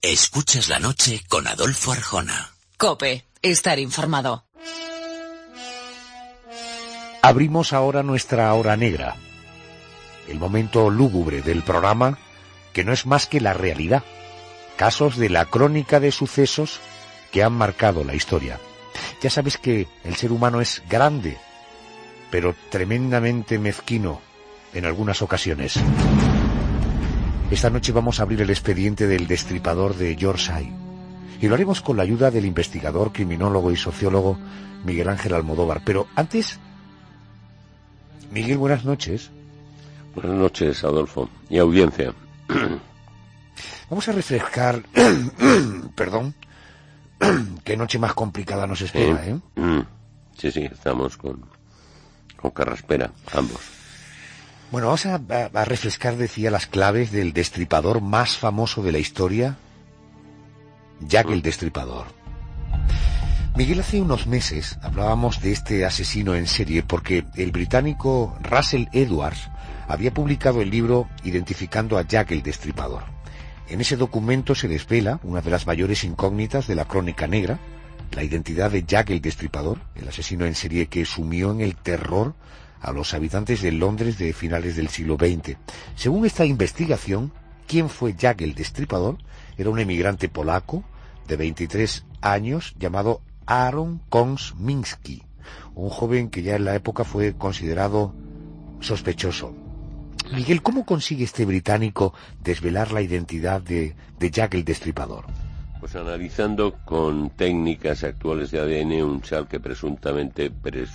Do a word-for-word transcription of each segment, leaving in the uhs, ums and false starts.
Escuchas la noche con Adolfo Arjona. COPE, estar informado. Abrimos ahora nuestra hora negra, el momento lúgubre del programa que no es más que la realidad, casos de la crónica de sucesos que han marcado la historia. Ya sabes que el ser humano es grande, pero tremendamente mezquino en algunas ocasiones. Esta noche vamos a abrir el expediente del destripador de Yorkshire y lo haremos con la ayuda del investigador, criminólogo y sociólogo Miguel Ángel Almodóvar. Pero antes, Miguel, buenas noches. Buenas noches, Adolfo, y audiencia. Vamos a refrescar, perdón, qué noche más complicada nos espera, ¿eh? ¿eh? Sí, sí, estamos con, con carraspera, ambos. Bueno, vamos a, a, a refrescar, decía, las claves del destripador más famoso de la historia, Jack el Destripador. Miguel, hace unos meses hablábamos de este asesino en serie porque el británico Russell Edwards había publicado el libro Identificando a Jack el Destripador. En ese documento se desvela una de las mayores incógnitas de la crónica negra, la identidad de Jack el Destripador, el asesino en serie que sumió en el terror a los habitantes de Londres de finales del siglo veinte. Según esta investigación, ¿quién fue Jack el Destripador? Era un emigrante polaco de veintitrés años llamado Aaron Kosminski, un joven que ya en la época fue considerado sospechoso. Miguel, ¿cómo consigue este británico desvelar la identidad de, de Jack el Destripador? Pues analizando con técnicas actuales de A D N un chal que presuntamente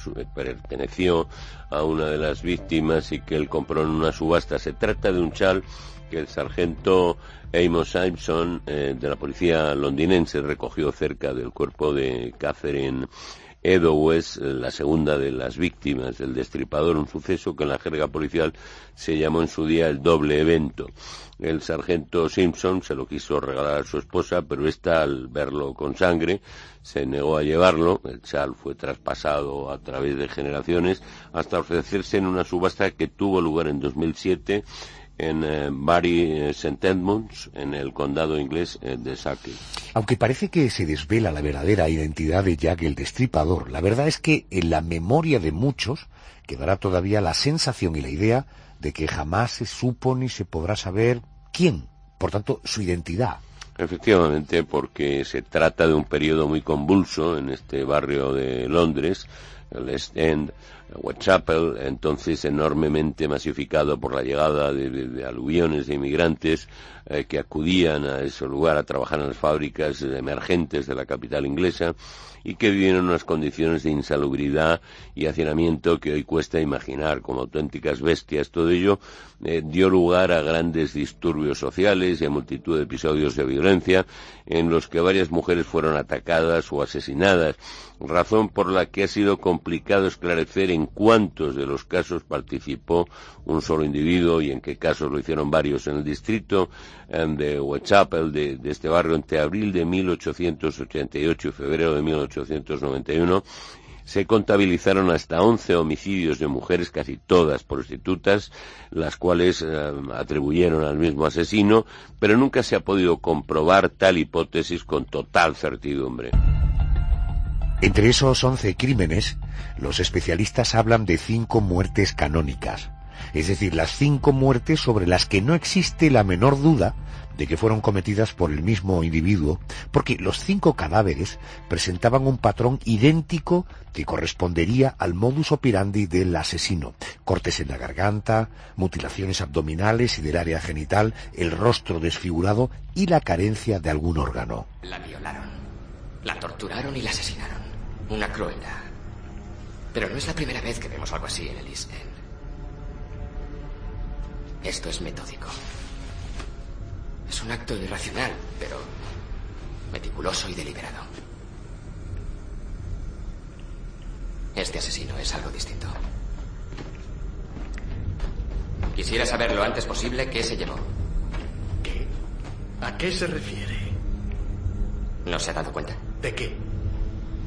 perteneció a una de las víctimas y que él compró en una subasta. Se trata de un chal que el sargento Amos Simpson eh, de la policía londinense recogió cerca del cuerpo de Catherine Eddowes, la segunda de las víctimas del destripador, un suceso que en la jerga policial se llamó en su día el doble evento. El sargento Simpson se lo quiso regalar a su esposa, pero ésta, al verlo con sangre, se negó a llevarlo. El chal fue traspasado a través de generaciones hasta ofrecerse en una subasta que tuvo lugar en dos mil siete en eh, Bury eh, Saint Edmunds, en el condado inglés eh, de Sussex. Aunque parece que se desvela la verdadera identidad de Jack el Destripador, la verdad es que en la memoria de muchos quedará todavía la sensación y la idea de que jamás se supo ni se podrá saber quién, por tanto, su identidad. Efectivamente, porque se trata de un periodo muy convulso en este barrio de Londres, el East End, Whitechapel, entonces enormemente masificado por la llegada de, de, de aluviones de inmigrantes eh, que acudían a ese lugar a trabajar en las fábricas emergentes de la capital inglesa y que vivían en unas condiciones de insalubridad y hacinamiento que hoy cuesta imaginar, como auténticas bestias. Todo ello eh, dio lugar a grandes disturbios sociales y a multitud de episodios de violencia en los que varias mujeres fueron atacadas o asesinadas, razón por la que ha sido complicado esclarecer en cuántos de los casos participó un solo individuo y en qué casos lo hicieron varios. En el distrito eh, de Whitechapel, de, de este barrio, entre abril de mil ochocientos ochenta y ocho y febrero de mil ochocientos noventa y uno, se contabilizaron hasta once homicidios de mujeres, casi todas prostitutas, las cuales eh, atribuyeron al mismo asesino, pero nunca se ha podido comprobar tal hipótesis con total certidumbre. Entre esos once crímenes, los especialistas hablan de cinco muertes canónicas, es decir, las cinco muertes sobre las que no existe la menor duda de que fueron cometidas por el mismo individuo, porque los cinco cadáveres presentaban un patrón idéntico que correspondería al modus operandi del asesino: cortes en la garganta, mutilaciones abdominales y del área genital, el rostro desfigurado y la carencia de algún órgano. La violaron, la torturaron y la asesinaron. Una crueldad. Pero no es la primera vez que vemos algo así en el East End. Esto es metódico. Es un acto irracional, pero meticuloso y deliberado. Este asesino es algo distinto. Quisiera saber lo antes posible qué se llevó. ¿Qué? ¿A qué se refiere? ¿No se ha dado cuenta? ¿De qué?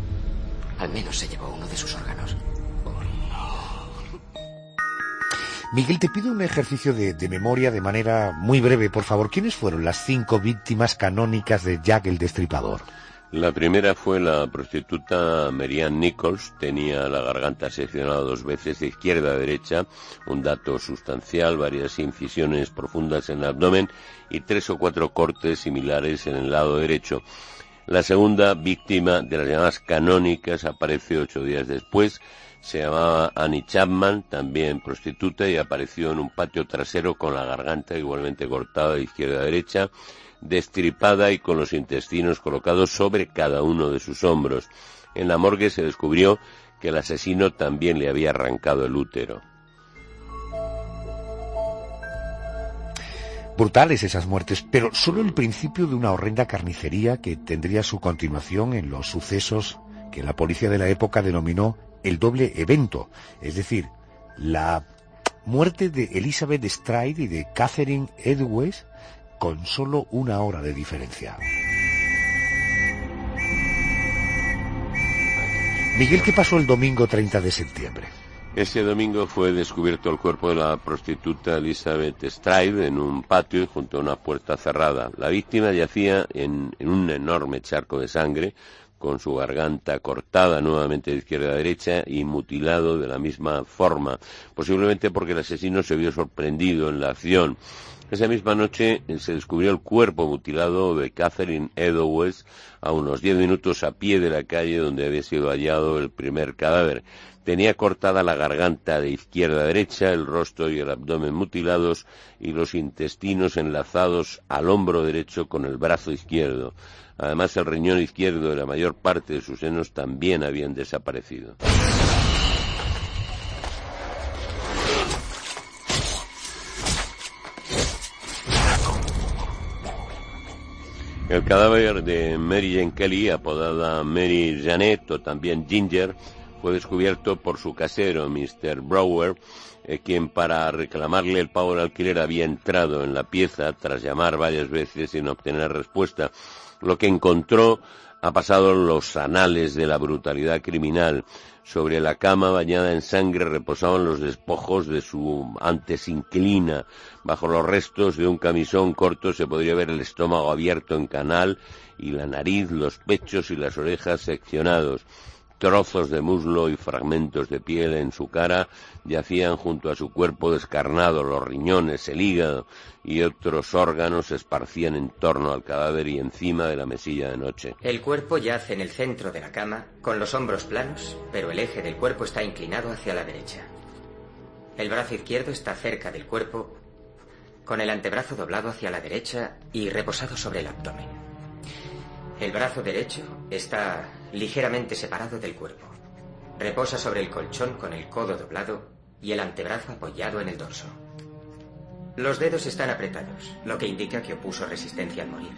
Al menos se llevó uno de sus órganos. Miguel, te pido un ejercicio de, de memoria de manera muy breve, por favor. ¿Quiénes fueron las cinco víctimas canónicas de Jack el Destripador? La primera fue la prostituta Marianne Nichols. Tenía la garganta seccionada dos veces de izquierda a derecha, un dato sustancial, varias incisiones profundas en el abdomen y tres o cuatro cortes similares en el lado derecho. La segunda víctima de las llamadas canónicas aparece ocho días después. Se llamaba Annie Chapman, también prostituta, y apareció en un patio trasero con la garganta igualmente cortada de izquierda a derecha, destripada y con los intestinos colocados sobre cada uno de sus hombros. En la morgue se descubrió que el asesino también le había arrancado el útero. Brutales esas muertes, pero solo el principio de una horrenda carnicería que tendría su continuación en los sucesos que la policía de la época denominó el doble evento, es decir, la muerte de Elizabeth Stride y de Catherine Edwards con solo una hora de diferencia. Miguel, ¿qué pasó el domingo treinta de septiembre? Ese domingo fue descubierto el cuerpo de la prostituta Elizabeth Stride en un patio junto a una puerta cerrada. La víctima yacía en, en un enorme charco de sangre, con su garganta cortada nuevamente de izquierda a derecha y mutilado de la misma forma, posiblemente porque el asesino se vio sorprendido en la acción. Esa misma noche se descubrió el cuerpo mutilado de Catherine Edwards a unos diez minutos a pie de la calle donde había sido hallado el primer cadáver. Tenía cortada la garganta de izquierda a derecha, el rostro y el abdomen mutilados y los intestinos enlazados al hombro derecho con el brazo izquierdo. Además, el riñón izquierdo y la mayor parte de sus senos también habían desaparecido. El cadáver de Mary Jane Kelly, apodada Mary Janet o también Ginger, fue descubierto por su casero, mister Brower, eh, quien para reclamarle el pago del alquiler había entrado en la pieza tras llamar varias veces sin obtener respuesta. Lo que encontró ha pasado los anales de la brutalidad criminal. Sobre la cama bañada en sangre reposaban los despojos de su antes inquilina. Bajo los restos de un camisón corto se podría ver el estómago abierto en canal y la nariz, los pechos y las orejas seccionados. Trozos de muslo y fragmentos de piel en su cara yacían junto a su cuerpo descarnado. Los riñones, el hígado y otros órganos se esparcían en torno al cadáver y encima de la mesilla de noche. El cuerpo yace en el centro de la cama, con los hombros planos, pero el eje del cuerpo está inclinado hacia la derecha. El brazo izquierdo está cerca del cuerpo, con el antebrazo doblado hacia la derecha y reposado sobre el abdomen. El brazo derecho está ligeramente separado del cuerpo. Reposa sobre el colchón con el codo doblado y el antebrazo apoyado en el dorso. Los dedos están apretados, lo que indica que opuso resistencia al morir.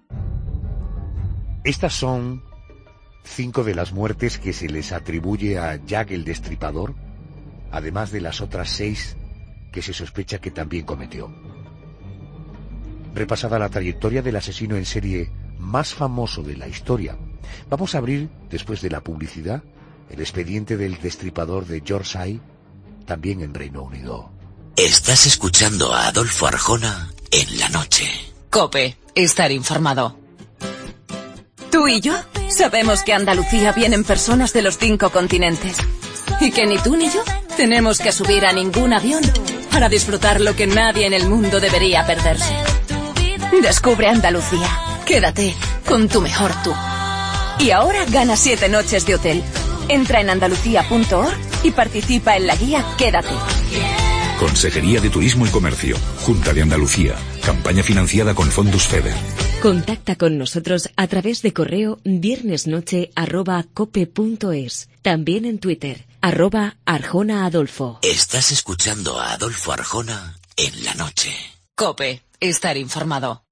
Estas son cinco de las muertes que se les atribuye a Jack el Destripador, además de las otras seis que se sospecha que también cometió. Repasada la trayectoria del asesino en serie más famoso de la historia, vamos a abrir, después de la publicidad, el expediente del destripador de Yorkshire, también en Reino Unido. Estás escuchando a Adolfo Arjona en la noche. COPE, estar informado. Tú y yo sabemos que a Andalucía vienen personas de los cinco continentes. Y que ni tú ni yo tenemos que subir a ningún avión para disfrutar lo que nadie en el mundo debería perderse. Descubre Andalucía. Quédate con tu mejor tú. Y ahora gana siete noches de hotel. Entra en andalucía punto org y participa en la guía Quédate. Consejería de Turismo y Comercio, Junta de Andalucía, campaña financiada con fondos FEDER. Contacta con nosotros a través de correo viernesnoche arroba cope punto es. También en Twitter, arroba Arjona Adolfo. Estás escuchando a Adolfo Arjona en la noche. COPE, estar informado.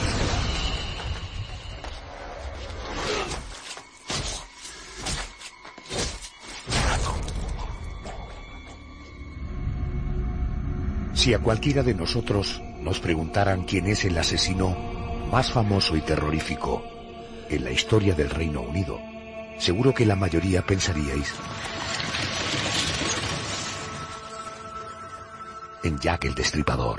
Si a cualquiera de nosotros nos preguntaran quién es el asesino más famoso y terrorífico en la historia del Reino Unido, seguro que la mayoría pensaríais: en Jack el Destripador.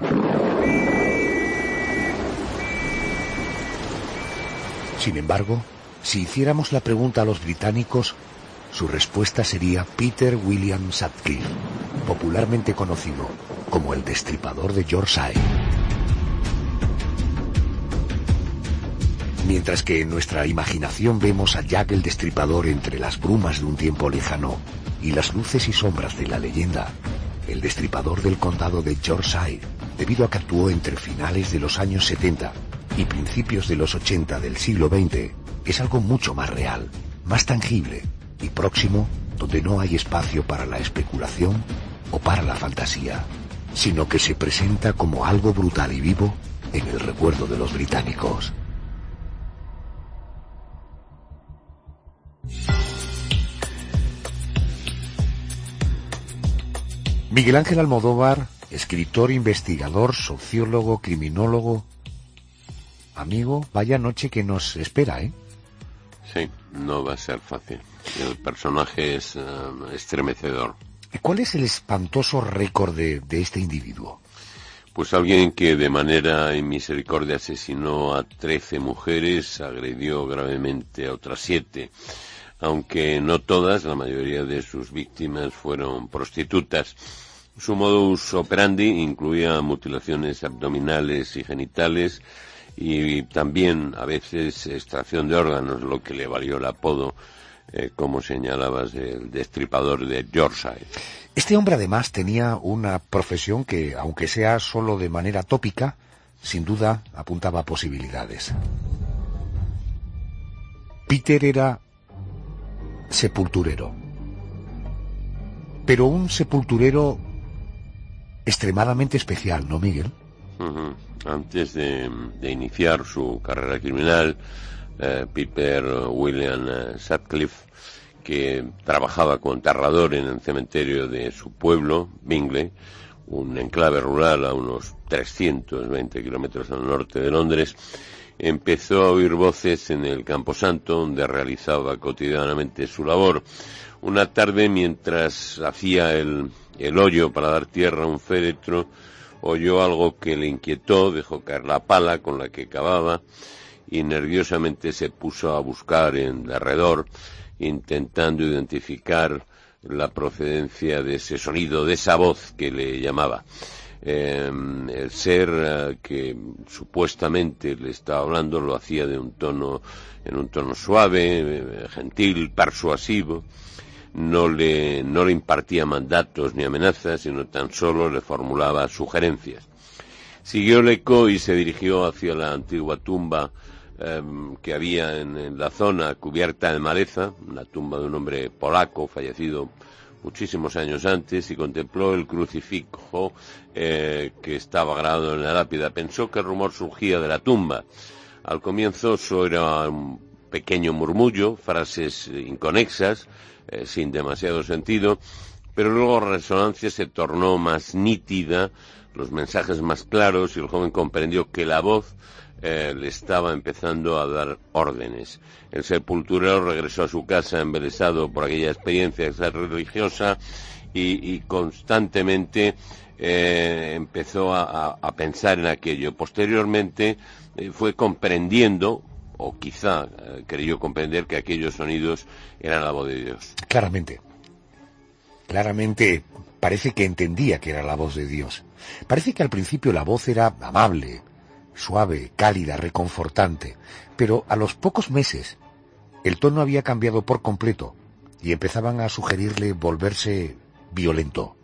Sin embargo, si hiciéramos la pregunta a los británicos, su respuesta sería Peter William Sutcliffe, popularmente conocido como el Destripador de Yorkshire. Mientras que en nuestra imaginación vemos a Jack el Destripador entre las brumas de un tiempo lejano y las luces y sombras de la leyenda, el Destripador del condado de Yorkshire, debido a que actuó entre finales de los años setenta y principios de los ochenta del siglo veinte, es algo mucho más real, más tangible y próximo, donde no hay espacio para la especulación o para la fantasía, sino que se presenta como algo brutal y vivo en el recuerdo de los británicos. Miguel Ángel Almodóvar, escritor, investigador, sociólogo, criminólogo. Amigo, vaya noche que nos espera, ¿eh? Sí, no va a ser fácil. El personaje es uh, estremecedor. ¿Cuál es el espantoso récord de, de este individuo? Pues alguien que de manera inmisericordia asesinó a trece mujeres, agredió gravemente a otras siete. Aunque no todas, la mayoría de sus víctimas fueron prostitutas. Su modus operandi incluía mutilaciones abdominales y genitales y también a veces extracción de órganos, lo que le valió el apodo, eh, como señalabas, del Destripador de Yorkshire. Este hombre además tenía una profesión que, aunque sea solo de manera tópica, sin duda apuntaba a posibilidades. Peter era sepulturero, pero un sepulturero extremadamente especial, ¿no, Miguel? Uh-huh. Antes de, de iniciar su carrera criminal, eh, Peter William eh, Sutcliffe, que trabajaba como enterrador en el cementerio de su pueblo, Bingley, un enclave rural a unos trescientos veinte kilómetros al norte de Londres, empezó a oír voces en el Camposanto, donde realizaba cotidianamente su labor. Una tarde, mientras hacía el, el hoyo para dar tierra a un féretro, oyó algo que le inquietó, dejó caer la pala con la que cavaba y nerviosamente se puso a buscar en derredor, intentando identificar la procedencia de ese sonido, de esa voz que le llamaba. Eh, el ser uh, que supuestamente le estaba hablando lo hacía de un tono, en un tono suave, eh, gentil, persuasivo. No le, no le impartía mandatos ni amenazas, sino tan solo le formulaba sugerencias. Siguió el eco y se dirigió hacia la antigua tumba eh, que había en, en la zona cubierta de maleza, una tumba de un hombre polaco fallecido muchísimos años antes, y contempló el crucifijo eh, que estaba grabado en la lápida. Pensó que el rumor surgía de la tumba. Al comienzo solo era un pequeño murmullo, frases inconexas, Eh, sin demasiado sentido, pero luego la resonancia se tornó más nítida, los mensajes más claros, y el joven comprendió que la voz eh, le estaba empezando a dar órdenes. El sepulturero regresó a su casa embelesado por aquella experiencia religiosa y, y constantemente eh, empezó a, a, a pensar en aquello. Posteriormente eh, fue comprendiendo, o quizá eh, creyó comprender, que aquellos sonidos eran la voz de Dios. Claramente, claramente parece que entendía que era la voz de Dios. Parece que al principio la voz era amable, suave, cálida, reconfortante, pero a los pocos meses el tono había cambiado por completo y empezaban a sugerirle volverse violento.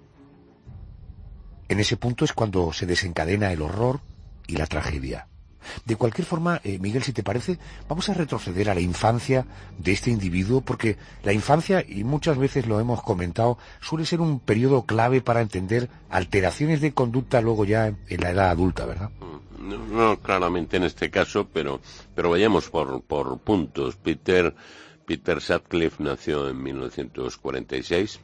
En ese punto es cuando se desencadena el horror y la tragedia. De cualquier forma, eh, Miguel, si te parece, vamos a retroceder a la infancia de este individuo, porque la infancia, y muchas veces lo hemos comentado, suele ser un periodo clave para entender alteraciones de conducta luego ya en la edad adulta, ¿verdad? No, no claramente en este caso, pero pero vayamos por por puntos. Peter Peter Sutcliffe nació en mil novecientos cuarenta y seis.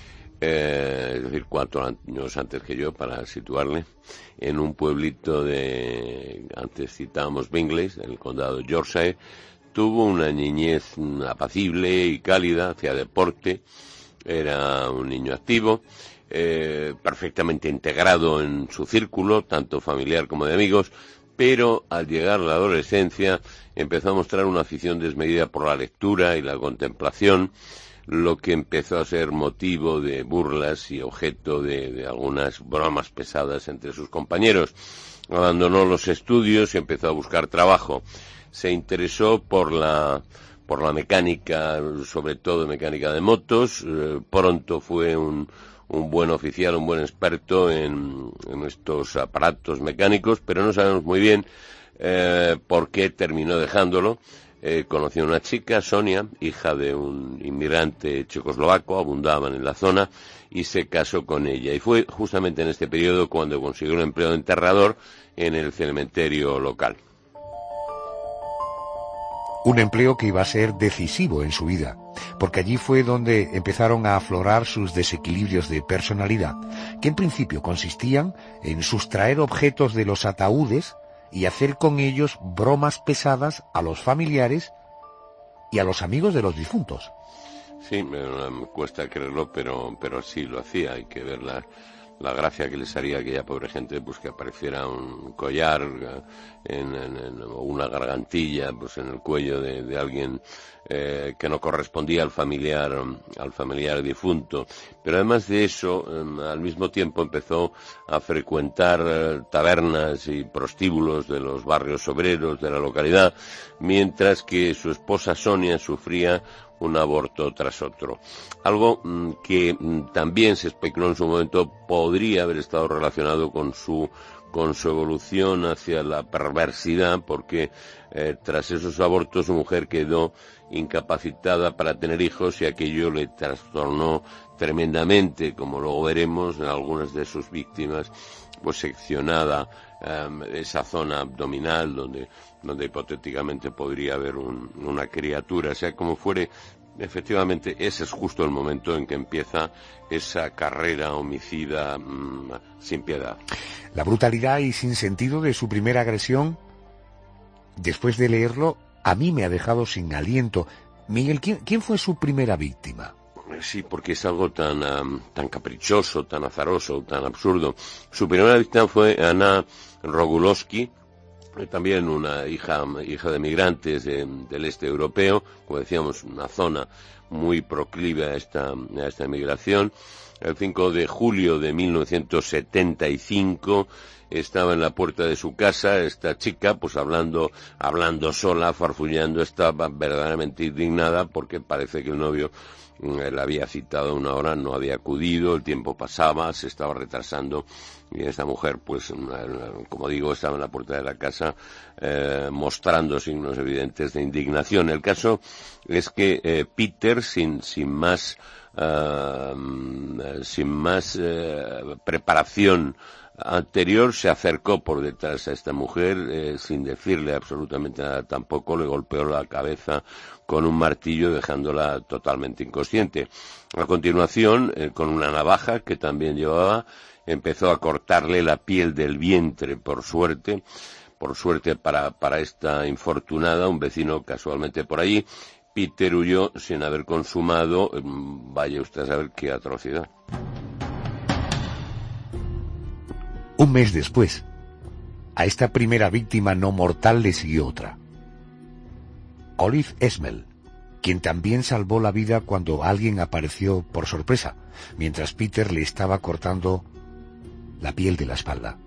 Eh, es decir, cuatro años antes que yo, para situarle, en un pueblito de, antes citábamos Bingley, en el condado de Yorkshire. Tuvo una niñez apacible y cálida, hacía deporte, era un niño activo, eh, perfectamente integrado en su círculo, tanto familiar como de amigos, pero al llegar a la adolescencia empezó a mostrar una afición desmedida por la lectura y la contemplación, lo que empezó a ser motivo de burlas y objeto de, de algunas bromas pesadas entre sus compañeros. Abandonó los estudios y empezó a buscar trabajo. Se interesó por la por la mecánica, sobre todo mecánica de motos. Eh, pronto fue un, un buen oficial, un buen experto en, en estos aparatos mecánicos, pero no sabemos muy bien eh, por qué terminó dejándolo. Eh, conoció a una chica, Sonia, hija de un inmigrante checoslovaco, abundaban en la zona, y se casó con ella. Y fue justamente en este periodo cuando consiguió un empleo de enterrador en el cementerio local. Un empleo que iba a ser decisivo en su vida, porque allí fue donde empezaron a aflorar sus desequilibrios de personalidad, que en principio consistían en sustraer objetos de los ataúdes y hacer con ellos bromas pesadas a los familiares y a los amigos de los difuntos. Sí, me, me cuesta creerlo, pero pero sí lo hacía. Hay que ver la, la gracia que les haría a aquella pobre gente, pues que apareciera un collar en, en, en una gargantilla, pues en el cuello de, de alguien eh, que no correspondía al familiar al familiar difunto. Pero además de eso, eh, al mismo tiempo empezó a frecuentar eh, tabernas y prostíbulos de los barrios obreros de la localidad, mientras que su esposa Sonia sufría un aborto tras otro. Algo mmm, que mmm, también se especuló en su momento podría haber estado relacionado con su con su evolución hacia la perversidad, porque eh, tras esos abortos su mujer quedó incapacitada para tener hijos y aquello le trastornó tremendamente, como luego veremos en algunas de sus víctimas, pues seccionada um, esa zona abdominal donde donde hipotéticamente podría haber un, una criatura. Sea como fuere, efectivamente ese es justo el momento en que empieza esa carrera homicida mmm, sin piedad. La brutalidad y sin sentido de su primera agresión, después de leerlo, a mí me ha dejado sin aliento. Miguel, ¿quién, quién fue su primera víctima? Sí, porque es algo tan um, tan caprichoso, tan azaroso, tan absurdo. Su primera víctima fue Anna Rogulowski, también una hija hija de migrantes de, del este europeo, como decíamos, una zona muy proclive a esta a esta migración. El cinco de julio de mil novecientos setenta y cinco estaba en la puerta de su casa esta chica, pues hablando hablando sola, farfullando, estaba verdaderamente indignada porque parece que el novio la había citado a una hora, no había acudido, el tiempo pasaba, se estaba retrasando y esta mujer, pues, como digo, estaba en la puerta de la casa eh, mostrando signos evidentes de indignación. El caso es que eh, Peter, sin, sin más, uh, sin más uh, preparación anterior, se acercó por detrás a esta mujer, eh, sin decirle absolutamente nada tampoco, le golpeó la cabeza con un martillo dejándola totalmente inconsciente. A continuación, eh, con una navaja que también llevaba, empezó a cortarle la piel del vientre, por suerte, por suerte para, para esta infortunada, un vecino casualmente por allí. Peter huyó sin haber consumado, eh, vaya usted a saber qué atrocidad. Un mes después, a esta primera víctima no mortal le siguió otra. Olive Esmel, quien también salvó la vida cuando alguien apareció por sorpresa, mientras Peter le estaba cortando la piel de la espalda.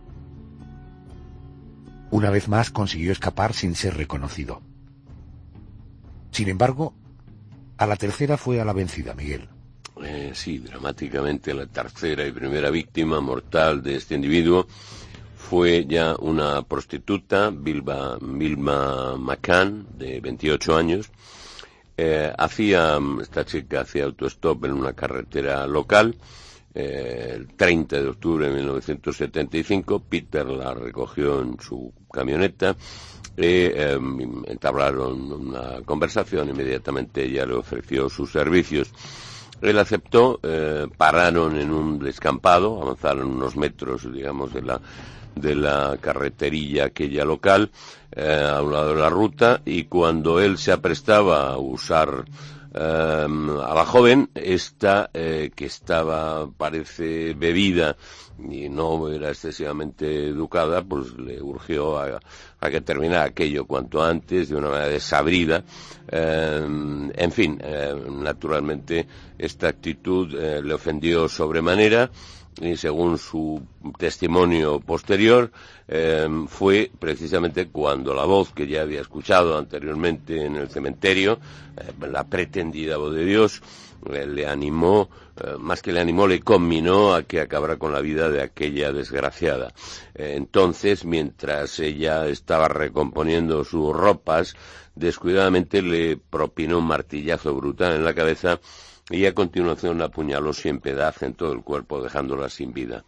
Una vez más consiguió escapar sin ser reconocido. Sin embargo, a la tercera fue a la vencida, Miguel. Eh, sí, dramáticamente la tercera y primera víctima mortal de este individuo fue ya una prostituta, Vilma, Vilma McCann, de veintiocho años. Eh, hacía, esta chica hacía autostop en una carretera local. Eh, el treinta de octubre de mil novecientos setenta y cinco, Peter la recogió en su camioneta. Eh, eh, entablaron una conversación, inmediatamente ella le ofreció sus servicios. Él aceptó, eh, pararon en un descampado, avanzaron unos metros, digamos, de la de la carreterilla aquella local, eh, a un lado de la ruta, y cuando él se aprestaba a usar a la joven, esta, eh, que estaba, parece, bebida y no era excesivamente educada, pues le urgió a, a que terminara aquello cuanto antes, de una manera desabrida. Eh, en fin, eh, naturalmente esta actitud eh, le ofendió sobremanera, y según su testimonio posterior, eh, fue precisamente cuando la voz que ya había escuchado anteriormente en el cementerio, eh, la pretendida voz de Dios, eh, le animó, eh, más que le animó, le conminó a que acabara con la vida de aquella desgraciada. Eh, entonces, mientras ella estaba recomponiendo sus ropas, descuidadamente le propinó un martillazo brutal en la cabeza, y a continuación la apuñaló sin piedad en todo el cuerpo, dejándola sin vida.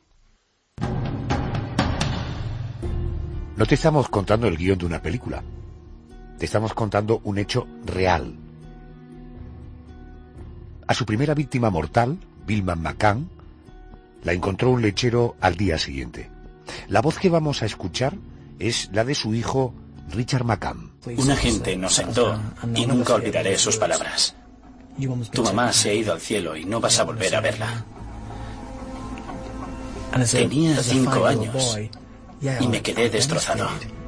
No te estamos contando el guión de una película. Te estamos contando un hecho real. A su primera víctima mortal, Vilma McCann, la encontró un lechero al día siguiente. La voz que vamos a escuchar es la de su hijo, Richard McCann. Un agente nos sentó y nunca olvidaré sus palabras. Tu mamá se ha ido al cielo y no vas a volver a verla. Tenía cinco años y me quedé destrozado.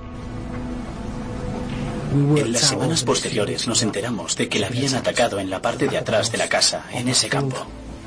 En las semanas posteriores nos enteramos de que la habían atacado en la parte de atrás de la casa, en ese campo.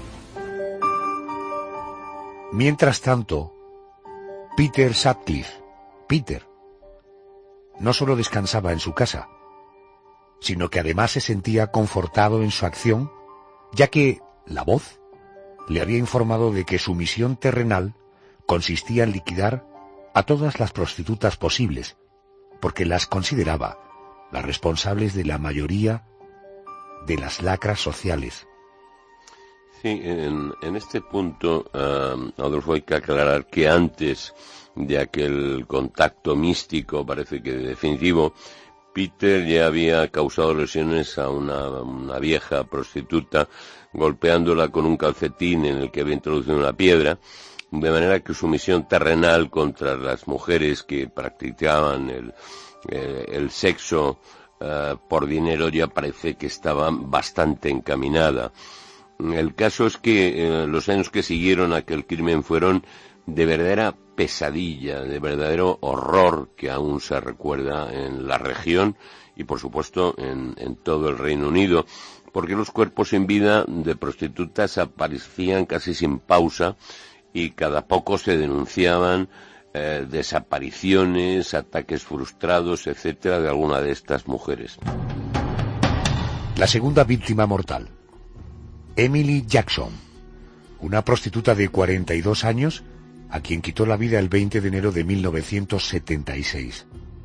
Mientras tanto, Peter Sutcliffe, Peter, no solo descansaba en su casa, sino que además se sentía confortado en su acción, ya que la voz le había informado de que su misión terrenal consistía en liquidar a todas las prostitutas posibles, porque las consideraba las responsables de la mayoría de las lacras sociales. Sí, en, en este punto, uh, Adolfo, hay que aclarar que antes de aquel contacto místico, parece que definitivo, Peter ya había causado lesiones a una, una vieja prostituta, golpeándola con un calcetín en el que había introducido una piedra, de manera que su misión terrenal contra las mujeres que practicaban el, eh, el sexo uh, por dinero ya parece que estaba bastante encaminada. El caso es que eh, los años que siguieron a aquel crimen fueron de verdadera pesadilla, de verdadero horror que aún se recuerda en la región y por supuesto en, en todo el Reino Unido, porque los cuerpos sin vida de prostitutas aparecían casi sin pausa y cada poco se denunciaban eh, desapariciones, ataques frustrados, etcétera, de alguna de estas mujeres. La segunda víctima mortal, Emily Jackson, una prostituta de cuarenta y dos años, a quien quitó la vida el veinte de enero de mil novecientos setenta y seis.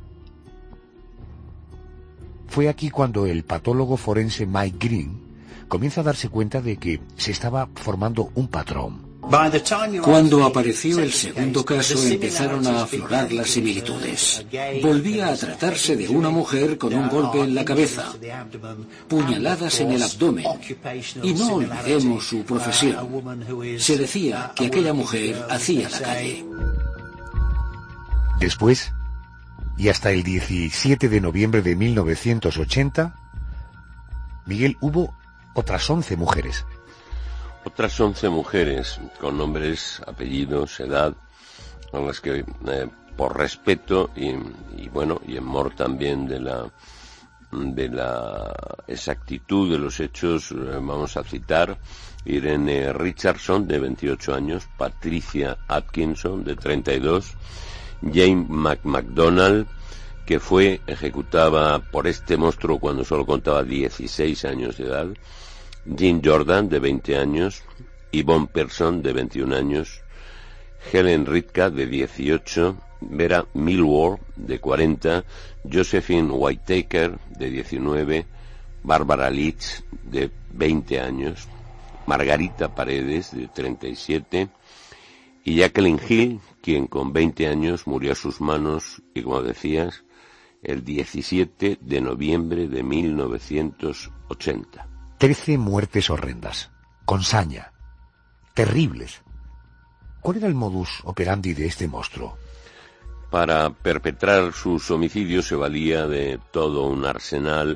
Fue aquí cuando el patólogo forense Mike Green comienza a darse cuenta de que se estaba formando un patrón. Cuando apareció el segundo caso empezaron a aflorar las similitudes. Volvía a tratarse de una mujer con un golpe en la cabeza, puñaladas en el abdomen, y no olvidemos su profesión. Se decía que aquella mujer hacía la calle. Después, y hasta el diecisiete de noviembre de mil novecientos ochenta, Miguel, hubo otras once mujeres. Otras once mujeres con nombres, apellidos, edad, con las que eh, por respeto y, y bueno y en mor también de la de la exactitud de los hechos, eh, vamos a citar Irene Richardson, de veintiocho años, Patricia Atkinson, de treinta y dos, Jane McDonald, que fue ejecutada por este monstruo cuando solo contaba dieciséis años de edad, Jean Jordan, de veinte años, Yvonne Pearson, de veintiún años, Helen Ritka, de dieciocho, Vera Millward, de cuarenta, Josephine Whitaker, de diecinueve, Barbara Leach, de veinte años, Margarita Paredes, de treinta y siete, y Jacqueline Hill, quien con veinte años murió a sus manos, y como decías, el diecisiete de noviembre de mil novecientos ochenta. Trece muertes horrendas, con saña, terribles. ¿Cuál era el modus operandi de este monstruo? Para perpetrar sus homicidios se valía de todo un arsenal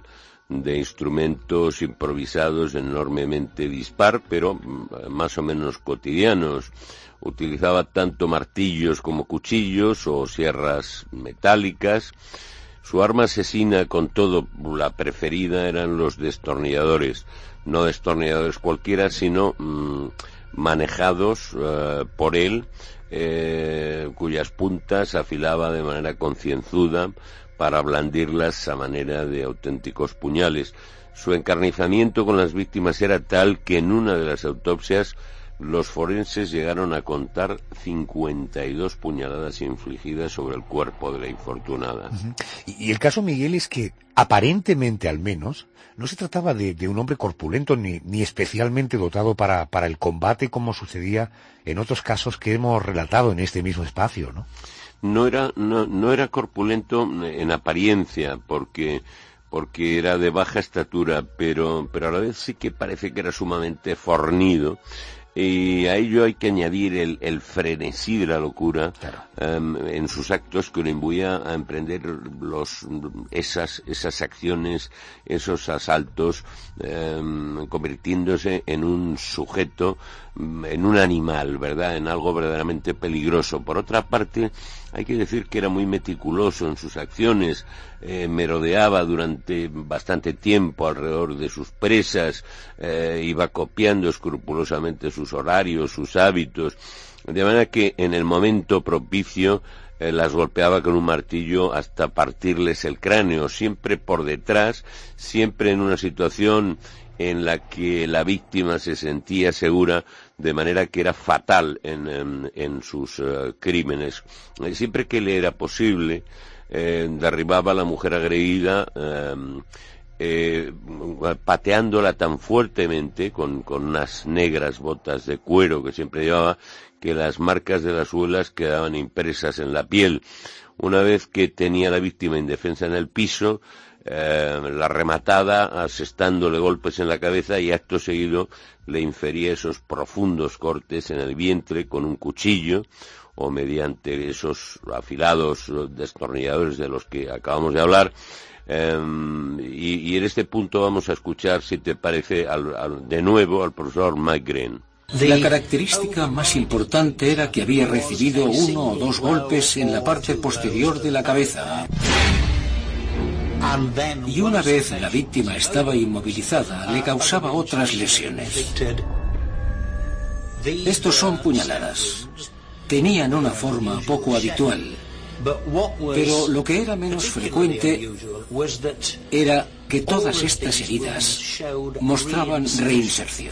de instrumentos improvisados enormemente dispar, pero más o menos cotidianos. Utilizaba tanto martillos como cuchillos o sierras metálicas. Su arma asesina, con todo, la preferida eran los destornilladores. No destornilladores cualquiera, sino mmm, manejados uh, por él, eh, cuyas puntas afilaba de manera concienzuda para blandirlas a manera de auténticos puñales. Su encarnizamiento con las víctimas era tal que en una de las autopsias los forenses llegaron a contar cincuenta y dos puñaladas infligidas sobre el cuerpo de la infortunada. Uh-huh. y, y el caso, Miguel, es que aparentemente, al menos, no se trataba de, de un hombre corpulento ni, ni especialmente dotado para, para el combate, como sucedía en otros casos que hemos relatado en este mismo espacio, ¿no? No era, no, no era corpulento en apariencia, porque porque era de baja estatura, pero, pero a la vez sí que parece que era sumamente fornido. Y a ello hay que añadir el, el frenesí de la locura, claro. um, en sus actos, que lo imbuía a emprender los, esas, esas acciones, esos asaltos, um, convirtiéndose en un sujeto, en un animal, ¿verdad?, en algo verdaderamente peligroso. Por otra parte, hay que decir que era muy meticuloso en sus acciones, eh, merodeaba durante bastante tiempo alrededor de sus presas, eh, iba copiando escrupulosamente sus horarios, sus hábitos, de manera que en el momento propicio eh, las golpeaba con un martillo hasta partirles el cráneo, siempre por detrás, siempre en una situación en la que la víctima se sentía segura, de manera que era fatal en, en, en sus uh, crímenes. Eh, siempre que le era posible, eh, derribaba a la mujer agredida, eh, eh, pateándola tan fuertemente con, con unas negras botas de cuero que siempre llevaba, que las marcas de las suelas quedaban impresas en la piel. Una vez que tenía a la víctima indefensa en el piso, Eh, la rematada asestándole golpes en la cabeza, y acto seguido le infería esos profundos cortes en el vientre con un cuchillo o mediante esos afilados destornilladores de los que acabamos de hablar. Eh, y, y en este punto vamos a escuchar, si te parece, al, al, de nuevo al profesor Mike Green. La característica más importante era que había recibido uno o dos golpes en la parte posterior de la cabeza. Y una vez la víctima estaba inmovilizada, le causaba otras lesiones. Estos son puñaladas. Tenían una forma poco habitual, pero lo que era menos frecuente era que todas estas heridas mostraban reinserción.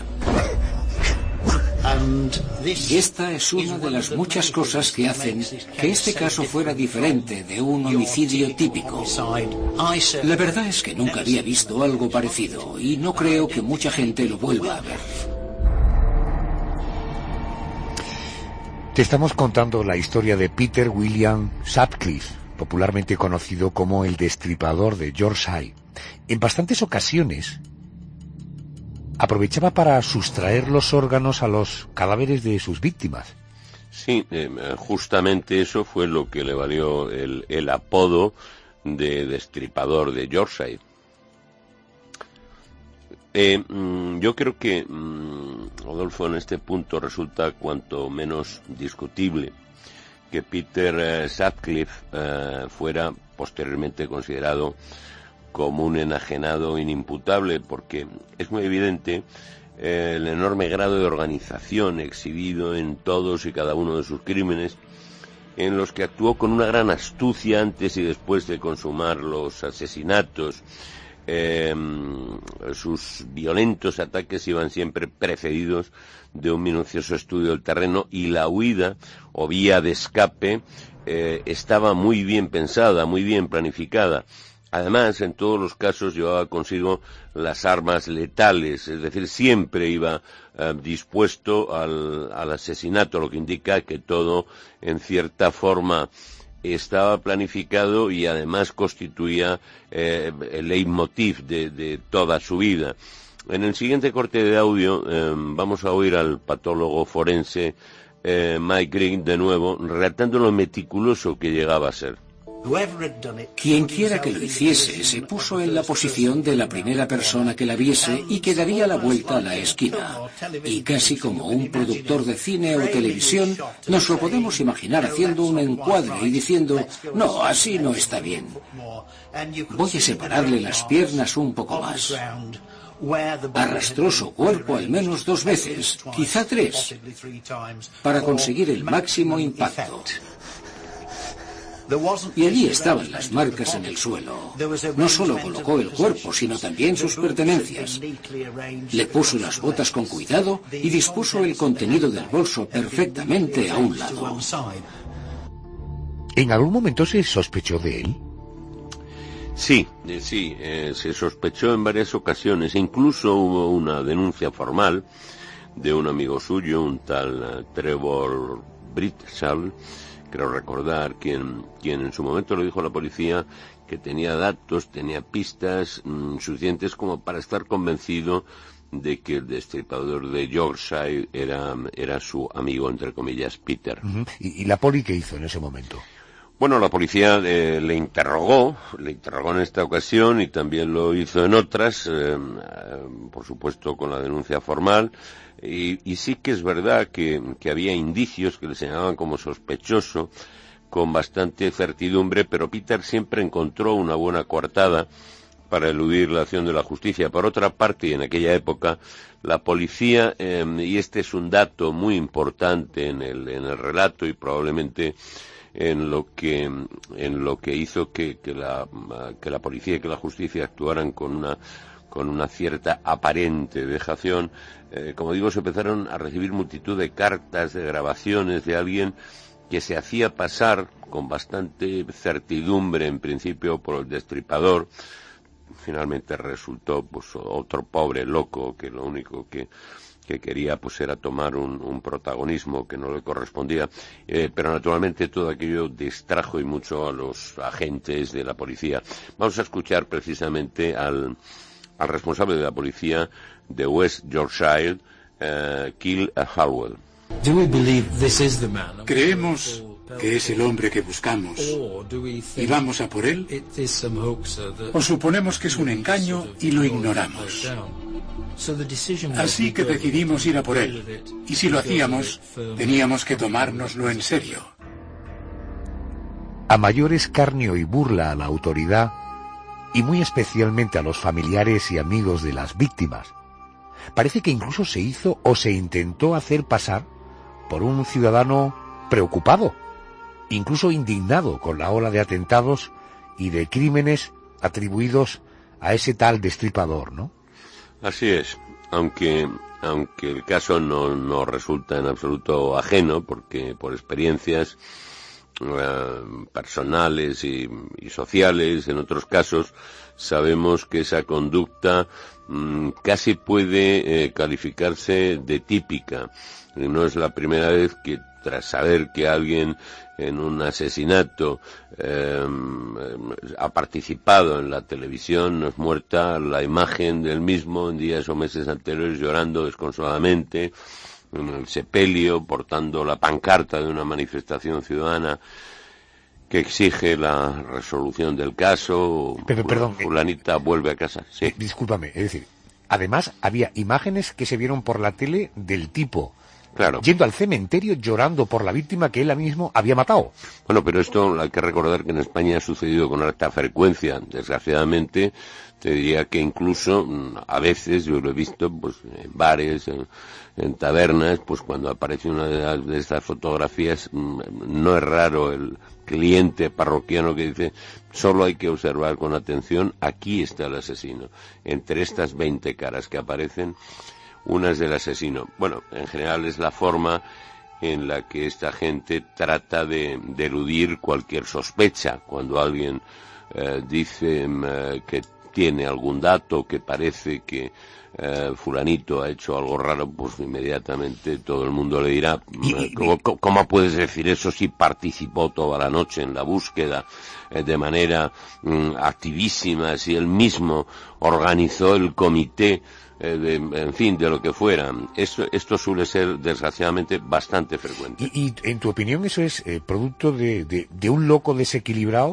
Y esta es una de las muchas cosas que hacen que este caso fuera diferente de un homicidio típico. La verdad es que nunca había visto algo parecido y no creo que mucha gente lo vuelva a ver. Te estamos contando la historia de Peter William Sutcliffe, popularmente conocido como el Destripador de Yorkshire. En bastantes ocasiones aprovechaba para sustraer los órganos a los cadáveres de sus víctimas. Sí, eh, justamente eso fue lo que le valió el, el apodo de Destripador de Yorkshire. Eh, mm, yo creo que, mm, Adolfo, en este punto resulta cuanto menos discutible que Peter eh, Sutcliffe eh, fuera posteriormente considerado como un enajenado inimputable, porque es muy evidente eh, el enorme grado de organización exhibido en todos y cada uno de sus crímenes, en los que actuó con una gran astucia antes y después de consumar los asesinatos. Eh, sus violentos ataques iban siempre precedidos de un minucioso estudio del terreno, y la huida o vía de escape eh, estaba muy bien pensada, muy bien planificada. Además, en todos los casos llevaba consigo las armas letales, es decir, siempre iba eh, dispuesto al, al asesinato, lo que indica que todo, en cierta forma, estaba planificado y además constituía eh, el leitmotiv de, de toda su vida. En el siguiente corte de audio eh, vamos a oír al patólogo forense eh, Mike Green de nuevo, relatando lo meticuloso que llegaba a ser. Quien quiera que lo hiciese se puso en la posición de la primera persona que la viese y que daría la vuelta a la esquina. Y casi como un productor de cine o televisión, nos lo podemos imaginar haciendo un encuadre y diciendo, no, así no está bien. Voy a separarle las piernas un poco más. Arrastró su cuerpo al menos dos veces, quizá tres, para conseguir el máximo impacto. Y allí estaban las marcas en el suelo. No solo colocó el cuerpo, sino también sus pertenencias. Le puso las botas con cuidado y dispuso el contenido del bolso perfectamente a un lado. ¿En algún momento se sospechó de él? Sí, eh, sí, eh, se sospechó en varias ocasiones. Incluso hubo una denuncia formal de un amigo suyo, un tal uh, Trevor Britshall, creo recordar, quien, quien en su momento le dijo a la policía que tenía datos, tenía pistas mmm, suficientes como para estar convencido de que el destripador de Yorkshire era, era su amigo, entre comillas, Peter. Uh-huh. ¿Y, ¿Y la poli qué hizo en ese momento? Bueno, la policía eh, le interrogó, le interrogó en esta ocasión y también lo hizo en otras, eh, por supuesto con la denuncia formal, y, y sí que es verdad que, que había indicios que le señalaban como sospechoso, con bastante certidumbre, pero Peter siempre encontró una buena coartada para eludir la acción de la justicia. Por otra parte, y en aquella época, la policía, eh, y este es un dato muy importante en el, en el relato y probablemente en lo que en lo que hizo que, que la que la policía y que la justicia actuaran con una con una cierta aparente dejación, eh, como digo, se empezaron a recibir multitud de cartas, de grabaciones de alguien que se hacía pasar con bastante certidumbre en principio por el destripador. Finalmente resultó pues otro pobre loco que lo único que que quería pues era tomar un, un protagonismo que no le correspondía, eh, pero naturalmente todo aquello distrajo y mucho a los agentes de la policía. Vamos a escuchar precisamente al, al responsable de la policía de West Yorkshire, uh, Kill Hallwell. ¿Creemos que es el hombre que buscamos y vamos a por él? ¿O suponemos que es un engaño y lo ignoramos? Así que decidimos ir a por él, y si lo hacíamos, teníamos que tomárnoslo en serio. A mayor escarnio y burla a la autoridad, y muy especialmente a los familiares y amigos de las víctimas, parece que incluso se hizo o se intentó hacer pasar por un ciudadano preocupado, incluso indignado con la ola de atentados y de crímenes atribuidos a ese tal destripador, ¿no? Así es, aunque aunque el caso no, no resulta en absoluto ajeno, porque por experiencias eh, personales y, y sociales, en otros casos, sabemos que esa conducta mmm, casi puede eh, calificarse de típica. Y no es la primera vez que, tras saber que alguien en un asesinato eh, ha participado en la televisión, nos muestra la imagen del mismo en días o meses anteriores llorando desconsoladamente en el sepelio, portando la pancarta de una manifestación ciudadana que exige la resolución del caso. Pero, perdón, fulanita vuelve a casa. Sí. Eh, discúlpame, es decir, además había imágenes que se vieron por la tele del tipo Claro. yendo al cementerio llorando por la víctima que él mismo había matado. Bueno, pero esto hay que recordar que en España ha sucedido con alta frecuencia. Desgraciadamente, te diría que incluso a veces, yo lo he visto pues en bares, en, en tabernas, pues cuando aparece una de, las, de estas fotografías, no es raro el cliente parroquiano que dice, solo hay que observar con atención, aquí está el asesino. Entre estas veinte caras que aparecen, una es del asesino. Bueno, en general es la forma en la que esta gente trata de, de eludir cualquier sospecha. Cuando alguien eh, dice eh, que tiene algún dato que parece que eh, fulanito ha hecho algo raro, pues inmediatamente todo el mundo le dirá, ¿cómo, cómo puedes decir eso si participó toda la noche en la búsqueda eh, de manera mm, activísima, si él mismo organizó el comité? Eh, de, en fin, de lo que fuera. Esto, esto suele ser, desgraciadamente, bastante frecuente. ¿Y, y en tu opinión eso es eh, producto de, de, de un loco desequilibrado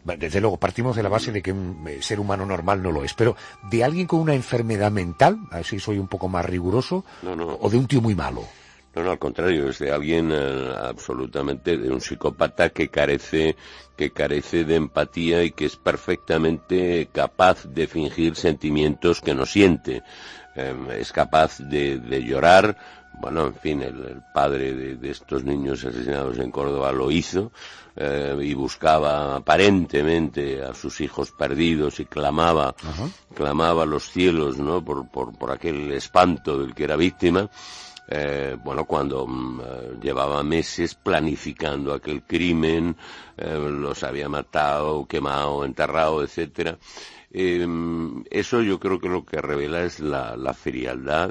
Desde luego, partimos de la base de que un ser humano normal no lo es, pero de alguien con una enfermedad mental, así soy un poco más riguroso, no, no. o de un tío muy malo. No, no, al contrario, es de alguien eh, absolutamente, de un psicópata que carece, que carece de empatía y que es perfectamente capaz de fingir sentimientos que no siente. Eh, es capaz de, de llorar. Bueno, en fin, el, el padre de, de estos niños asesinados en Córdoba lo hizo, eh, y buscaba aparentemente a sus hijos perdidos y clamaba, Ajá. clamaba a los cielos, ¿no? Por, por, por aquel espanto del que era víctima. Eh, bueno, cuando um, llevaba meses planificando aquel crimen, eh, los había matado, quemado, enterrado, etcétera. Eh, eso yo creo que lo que revela es la, la frialdad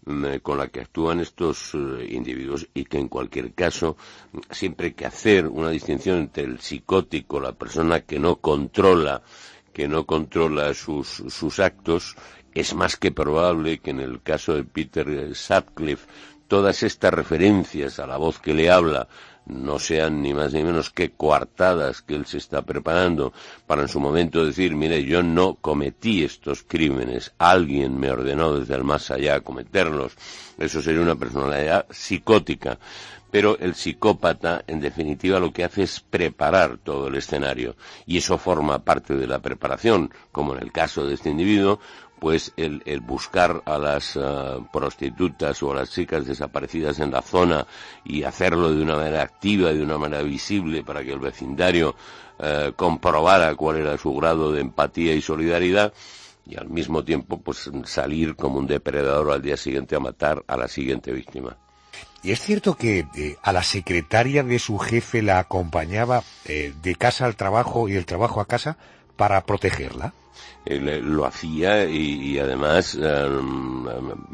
con la que actúan estos uh, individuos, y que en cualquier caso siempre hay que hacer una distinción entre el psicótico, la persona que no controla, que no controla sus, sus actos. Es más que probable que en el caso de Peter Sutcliffe todas estas referencias a la voz que le habla no sean ni más ni menos que coartadas que él se está preparando para en su momento decir, mire, yo no cometí estos crímenes, alguien me ordenó desde el más allá cometerlos. Eso sería una personalidad psicótica. Pero el psicópata, en definitiva, lo que hace es preparar todo el escenario, y eso forma parte de la preparación, como en el caso de este individuo, pues el, el buscar a las uh, prostitutas o a las chicas desaparecidas en la zona y hacerlo de una manera activa, de una manera visible, para que el vecindario uh, comprobara cuál era su grado de empatía y solidaridad, y al mismo tiempo pues salir como un depredador al día siguiente a matar a la siguiente víctima. ¿Y es cierto que eh, a la secretaria de su jefe la acompañaba eh, de casa al trabajo y del trabajo a casa para protegerla? Eh, lo hacía y, y además um,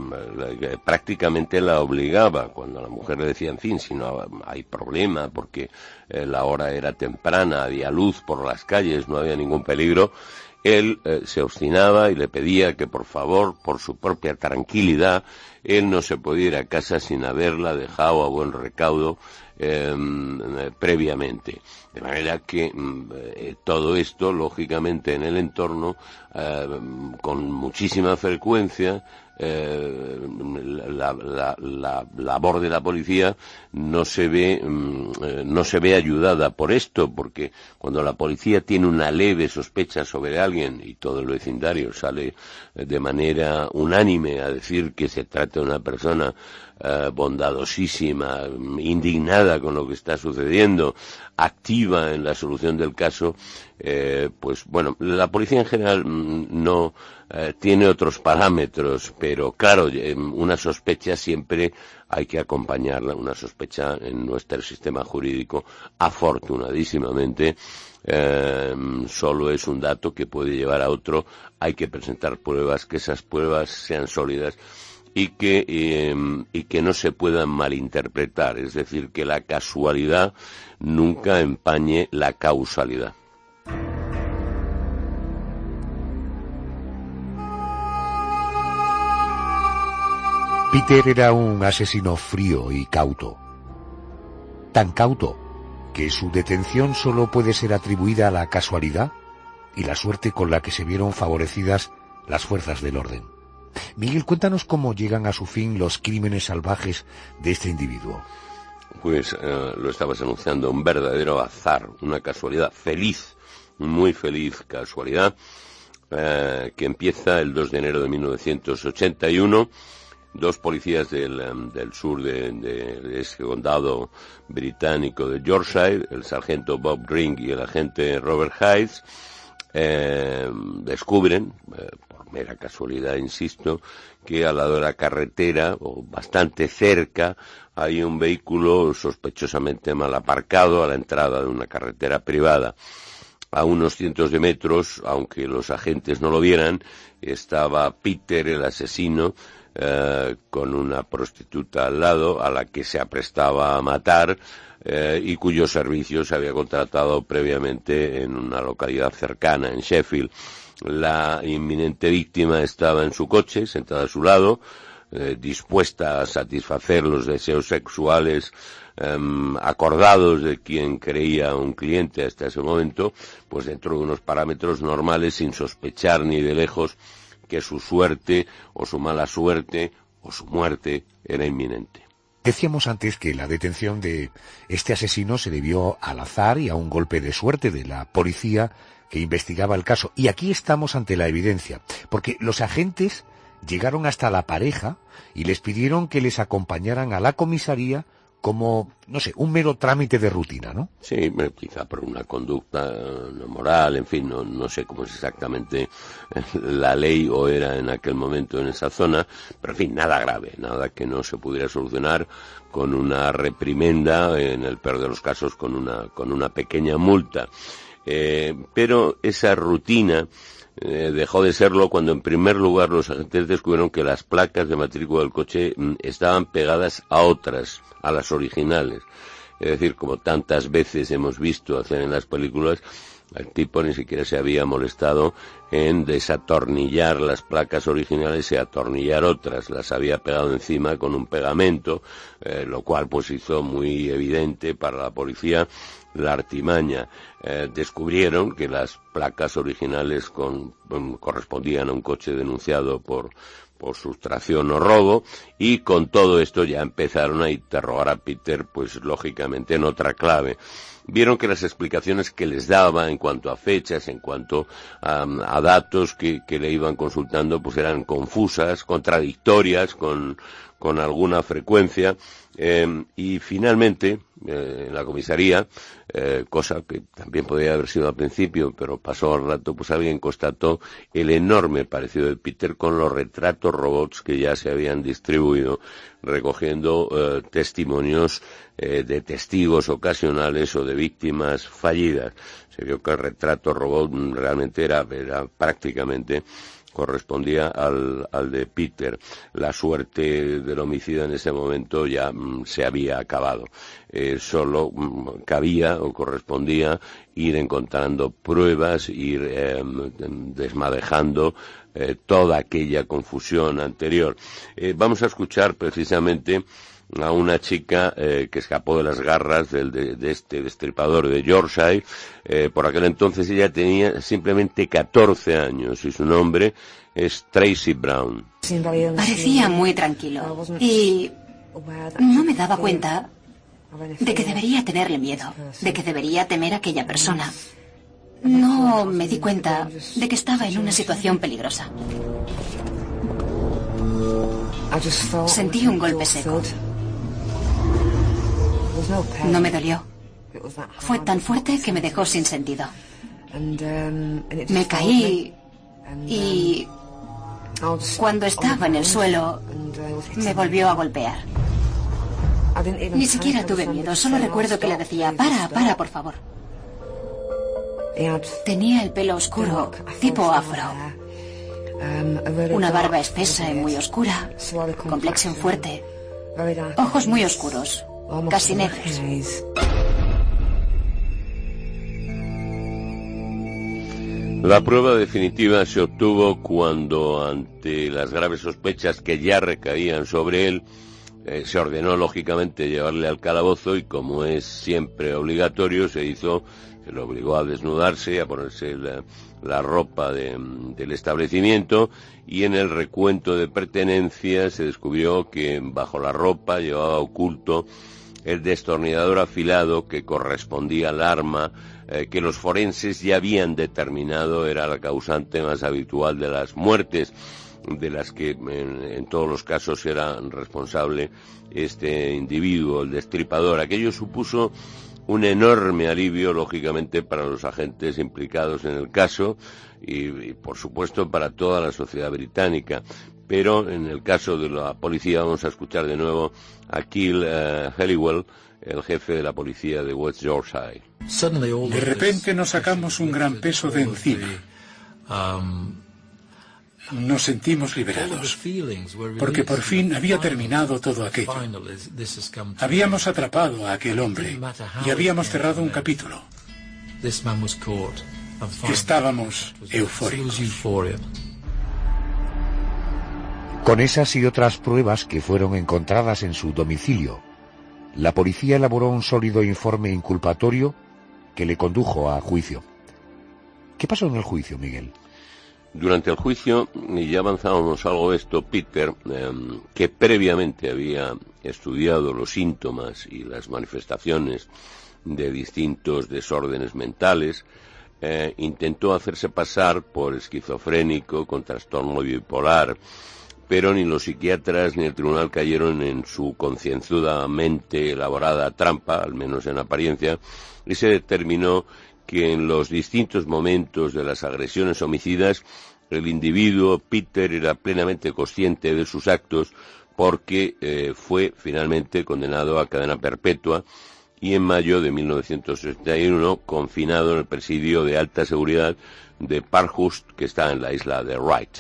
eh, prácticamente la obligaba. Cuando la mujer le decía, en fin, si no hay problema, porque eh, la hora era temprana, había luz por las calles, no había ningún peligro, él eh, se obstinaba y le pedía que por favor, por su propia tranquilidad, él no se podía ir a casa sin haberla dejado a buen recaudo eh, previamente. De manera que eh, todo esto, lógicamente, en el entorno, eh, con muchísima frecuencia, eh, la, la, la labor de la policía no se ve eh, no se ve ayudada por esto, porque cuando la policía tiene una leve sospecha sobre alguien y todo el vecindario sale de manera unánime a decir que se trata de una persona eh, bondadosísima, indignada con lo que está sucediendo, activa en la solución del caso, eh, pues bueno, la policía en general no eh, tiene otros parámetros, pero claro, una sospecha siempre hay que acompañarla, una sospecha en nuestro sistema jurídico, afortunadísimamente, eh, solo es un dato que puede llevar a otro, hay que presentar pruebas, que esas pruebas sean sólidas y que, eh, y que no se puedan malinterpretar, es decir, que la casualidad nunca empañe la causalidad. Peter era un asesino frío y cauto. Tan cauto que su detención solo puede ser atribuida a la casualidad y la suerte con la que se vieron favorecidas las fuerzas del orden. Miguel, cuéntanos cómo llegan a su fin los crímenes salvajes de este individuo. Pues eh, lo estabas anunciando, un verdadero azar, una casualidad feliz, muy feliz casualidad, eh, que empieza el dos de enero de mil novecientos ochenta y uno. Dos policías del, del sur de, de, de ese condado británico de Yorkshire, el sargento Bob Green y el agente Robert Hayes, eh, descubren, eh, por mera casualidad, insisto, que al lado de la carretera, o bastante cerca, hay un vehículo sospechosamente mal aparcado a la entrada de una carretera privada. A unos cientos de metros, aunque los agentes no lo vieran, estaba Peter, el asesino, Eh, con una prostituta al lado a la que se aprestaba a matar eh, y cuyos servicios se había contratado previamente en una localidad cercana, en Sheffield. La inminente víctima estaba en su coche, sentada a su lado, eh, dispuesta a satisfacer los deseos sexuales um, acordados de quien creía un cliente hasta ese momento, pues dentro de unos parámetros normales, sin sospechar ni de lejos que su suerte o su mala suerte o su muerte era inminente. Decíamos antes que la detención de este asesino se debió al azar y a un golpe de suerte de la policía que investigaba el caso. Y aquí estamos ante la evidencia, porque los agentes llegaron hasta la pareja y les pidieron que les acompañaran a la comisaría como, no sé, un mero trámite de rutina, ¿no? Sí, quizá por una conducta no moral, en fin, no, no sé cómo es exactamente la ley o era en aquel momento en esa zona, pero en fin, nada grave, nada que no se pudiera solucionar con una reprimenda, en el peor de los casos con una, con una pequeña multa. Eh, pero esa rutina Eh, dejó de serlo cuando en primer lugar los agentes descubrieron que las placas de matrícula del coche mm, estaban pegadas a otras, a las originales. Es decir, como tantas veces hemos visto hacer en las películas, el tipo ni siquiera se había molestado en desatornillar las placas originales y atornillar otras, las había pegado encima con un pegamento, eh, lo cual pues hizo muy evidente para la policía la artimaña. Eh, descubrieron que las placas originales con, um, correspondían a un coche denunciado por por sustracción o robo, y con todo esto ya empezaron a interrogar a Peter, pues lógicamente en otra clave. Vieron que las explicaciones que les daba en cuanto a fechas, en cuanto a, a datos que, que le iban consultando, pues eran confusas, contradictorias, con, con alguna frecuencia, eh, y finalmente, eh, en la comisaría, eh, cosa que también podría haber sido al principio, pero pasó al rato, pues alguien constató el enorme parecido de Peter con los retratos robots que ya se habían distribuido, recogiendo eh, testimonios eh, de testigos ocasionales o de víctimas fallidas. Se vio que el retrato robot realmente era, era prácticamente correspondía al, al de Peter. La suerte del homicida en ese momento ya mm, se había acabado. Eh, solo mm, cabía o correspondía ir encontrando pruebas, ir eh, desmadejando eh, toda aquella confusión anterior. Eh, vamos a escuchar precisamente a una chica eh, que escapó de las garras del, de, de este destripador de Yorkshire. Eh, por aquel entonces ella tenía simplemente catorce años y su nombre es Tracy Brown. Parecía muy tranquilo y no me daba cuenta de que debería tenerle miedo, de que debería temer a aquella persona. No me di cuenta de que estaba en una situación peligrosa. Sentí un golpe seco. No me dolió. Fue tan fuerte que me dejó sin sentido. Me caí y cuando estaba en el suelo me volvió a golpear. Ni siquiera tuve miedo, solo recuerdo que le decía, para, para, por favor. Tenía el pelo oscuro, tipo afro. Una barba espesa y muy oscura, complexión fuerte, ojos muy oscuros, casi negros. La prueba definitiva se obtuvo cuando, ante las graves sospechas que ya recaían sobre él, eh, se ordenó lógicamente llevarle al calabozo y, como es siempre obligatorio, se hizo, se le obligó a desnudarse, a ponerse la, la ropa de, del establecimiento, y en el recuento de pertenencias se descubrió que bajo la ropa llevaba oculto el destornillador afilado que correspondía al arma eh, que los forenses ya habían determinado era la causante más habitual de las muertes, de las que en, en todos los casos era responsable este individuo, el destripador. Aquello supuso un enorme alivio, lógicamente, para los agentes implicados en el caso y, y por supuesto, para toda la sociedad británica. Pero en el caso de la policía vamos a escuchar de nuevo a Keith uh, Halliwell, el jefe de la policía de West Yorkshire. De repente nos sacamos un gran peso de encima. Nos sentimos liberados, porque por fin había terminado todo aquello. Habíamos atrapado a aquel hombre y habíamos cerrado un capítulo. Estábamos eufóricos. Con esas y otras pruebas que fueron encontradas en su domicilio la policía elaboró un sólido informe inculpatorio que le condujo a juicio. ¿Qué pasó en el juicio, Miguel? Durante el juicio, y ya avanzábamos algo de esto, Peter, eh, que previamente había estudiado los síntomas y las manifestaciones de distintos desórdenes mentales, eh, intentó hacerse pasar por esquizofrénico con trastorno bipolar, pero ni los psiquiatras ni el tribunal cayeron en su concienzudamente elaborada trampa, al menos en apariencia, y se determinó que en los distintos momentos de las agresiones homicidas el individuo, Peter, era plenamente consciente de sus actos porque eh, fue finalmente condenado a cadena perpetua y en mayo de mil novecientos sesenta y uno confinado en el presidio de alta seguridad de Parkhurst, que está en la isla de Wright.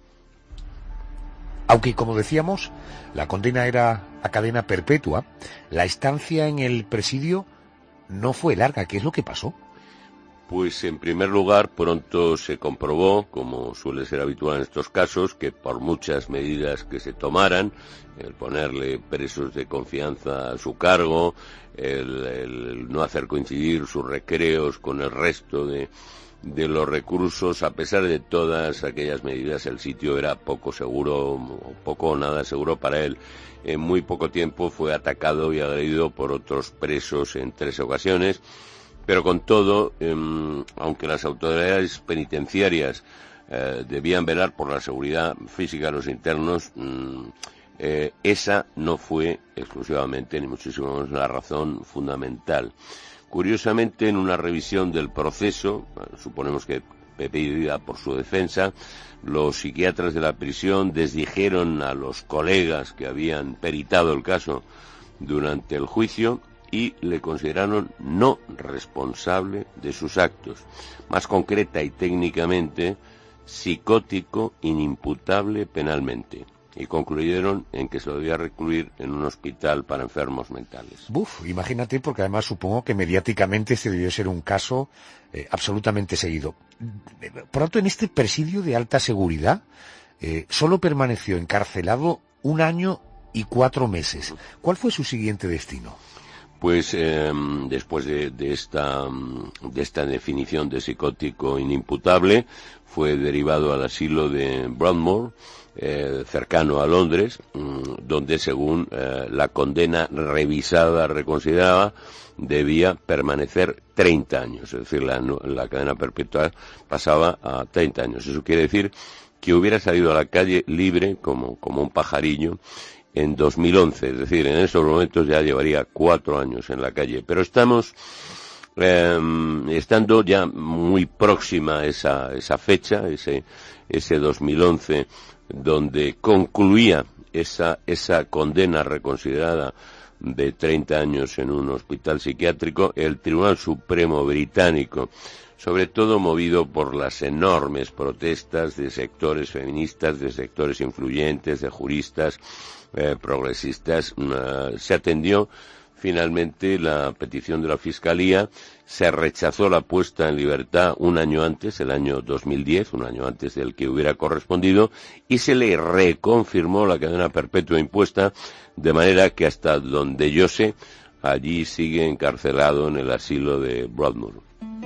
Aunque, como decíamos, la condena era a cadena perpetua, la estancia en el presidio no fue larga. ¿Qué es lo que pasó? Pues, en primer lugar, pronto se comprobó, como suele ser habitual en estos casos, que por muchas medidas que se tomaran, el ponerle presos de confianza a su cargo, el, el no hacer coincidir sus recreos con el resto de, de los reclusos, a pesar de todas aquellas medidas, el sitio era poco seguro, o poco o nada seguro para él. En muy poco tiempo fue atacado y agredido por otros presos en tres ocasiones. Pero con todo, eh, aunque las autoridades penitenciarias eh, debían velar por la seguridad física de los internos, mm, eh, esa no fue exclusivamente, ni muchísimo menos, la razón fundamental. Curiosamente, en una revisión del proceso, bueno, suponemos que pedida por su defensa, los psiquiatras de la prisión desdijeron a los colegas que habían peritado el caso durante el juicio y le consideraron no responsable de sus actos. Más concreta y técnicamente, psicótico inimputable penalmente. Y concluyeron en que se lo debía recluir en un hospital para enfermos mentales. Buf, imagínate, porque además supongo que mediáticamente este debió ser un caso eh, absolutamente seguido. Por tanto, en este presidio de alta seguridad, eh, solo permaneció encarcelado un año y cuatro meses. ¿Cuál fue su siguiente destino? Pues eh, después de, de, esta, de esta definición de psicótico inimputable, fue derivado al asilo de Broadmoor, eh, cercano a Londres, donde, según eh, la condena revisada, reconsiderada, debía permanecer treinta años. Es decir, la, la cadena perpetua pasaba a treinta años. Eso quiere decir que hubiera salido a la calle libre como, como un pajarillo en dos mil once, es decir, en esos momentos ya llevaría cuatro años en la calle. Pero estamos eh, estando ya muy próxima esa esa fecha, ese ese dos mil once, donde concluía esa esa condena reconsiderada de treinta años en un hospital psiquiátrico. El Tribunal Supremo británico, sobre todo movido por las enormes protestas de sectores feministas, de sectores influyentes, de juristas, Eh, progresistas, uh, se atendió finalmente la petición de la Fiscalía, se rechazó la puesta en libertad un año antes, el año dos mil diez, un año antes del que hubiera correspondido, y se le reconfirmó la cadena perpetua impuesta, de manera que hasta donde yo sé, allí sigue encarcelado en el asilo de Broadmoor.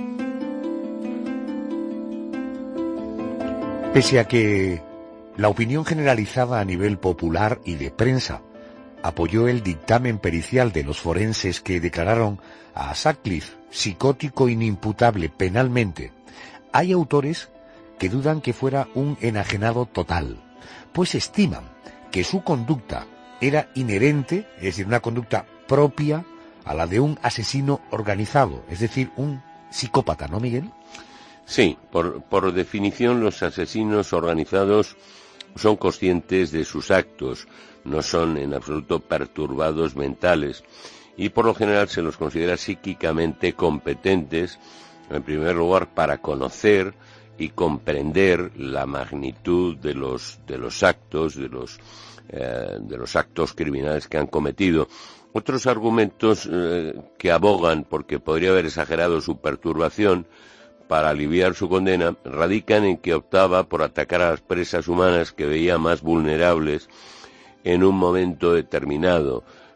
Pese a que la opinión generalizada a nivel popular y de prensa apoyó el dictamen pericial de los forenses que declararon a Sutcliffe psicótico inimputable penalmente, hay autores que dudan que fuera un enajenado total, pues estiman que su conducta era inherente, es decir, una conducta propia a la de un asesino organizado, es decir, un psicópata, ¿no, Miguel? Sí, por, por definición los asesinos organizados son conscientes de sus actos, no son en absoluto perturbados mentales y por lo general se los considera psíquicamente competentes, en primer lugar para conocer y comprender la magnitud de los de los actos, de los eh, de los actos criminales que han cometido. Otros argumentos eh, que abogan porque podría haber exagerado su perturbación para aliviar su condena, radican en que optaba por atacar a las presas humanas que veía más vulnerables en un momento determinado.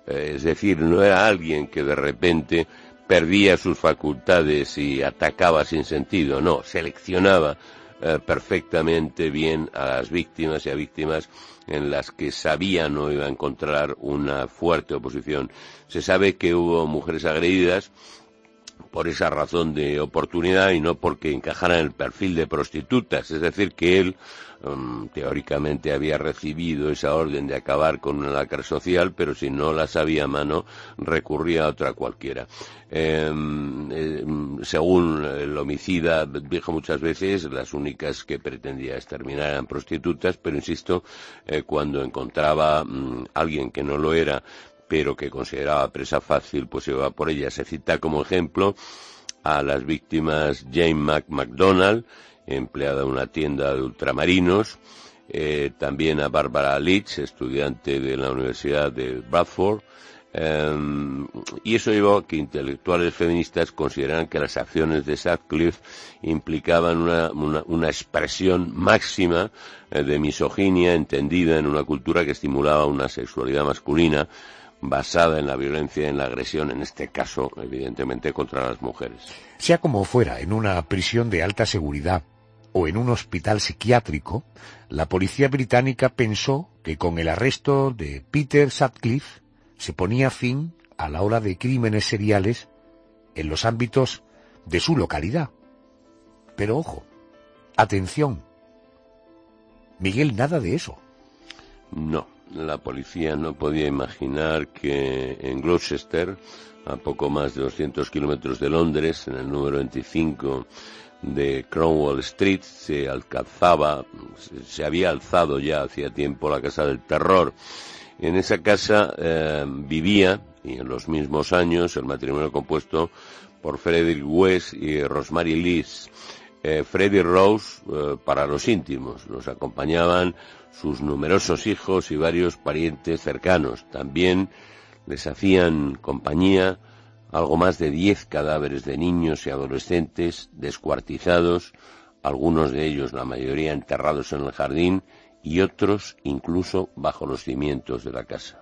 Eh, es decir, no era alguien que de repente perdía sus facultades y atacaba sin sentido, no, seleccionaba eh, perfectamente bien a las víctimas y a víctimas en las que sabía no iba a encontrar una fuerte oposición. Se sabe que hubo mujeres agredidas por esa razón de oportunidad y no porque encajaran en el perfil de prostitutas, es decir, que él um, teóricamente había recibido esa orden de acabar con una lacra social, pero si no la sabía a mano, recurría a otra cualquiera. Eh, eh, según el homicida dijo muchas veces, las únicas que pretendía exterminar eran prostitutas, pero insisto, eh, cuando encontraba um, alguien que no lo era, pero que consideraba presa fácil, pues iba por ella. Se cita como ejemplo a las víctimas Jane Mac MacDonald, empleada de una tienda de ultramarinos, eh, también a Barbara Leach, estudiante de la Universidad de Bradford, eh, y eso llevó a que intelectuales feministas consideraran que las acciones de Sutcliffe implicaban una, una, una expresión máxima eh, de misoginia entendida en una cultura que estimulaba una sexualidad masculina basada en la violencia y en la agresión, en este caso, evidentemente, contra las mujeres. Sea como fuera, en una prisión de alta seguridad o en un hospital psiquiátrico, la policía británica pensó que con el arresto de Peter Sutcliffe se ponía fin a la ola de crímenes seriales en los ámbitos de su localidad. Pero ojo, atención, Miguel, nada de eso. No. La policía no podía imaginar que en Gloucester, a poco más de doscientos kilómetros de Londres, en el número veinticinco de Cromwell Street, se alcanzaba, se había alzado ya hacía tiempo la Casa del Terror. En esa casa eh, vivía, y en los mismos años, el matrimonio compuesto por Frederick West y Rosemary Lees. Eh, Freddy Rose, eh, para los íntimos, los acompañaban sus numerosos hijos y varios parientes cercanos. También les hacían compañía algo más de diez cadáveres de niños y adolescentes descuartizados, algunos de ellos, la mayoría, enterrados en el jardín y otros incluso bajo los cimientos de la casa.